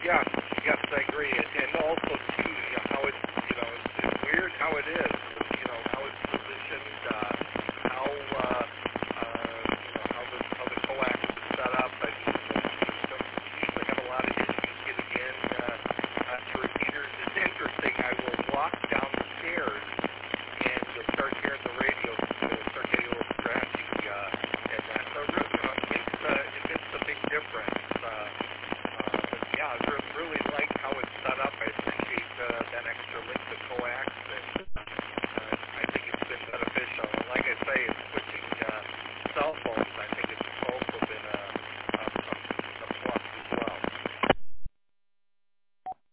Yeah, yes, I agree. And also too, how it's weird how it is.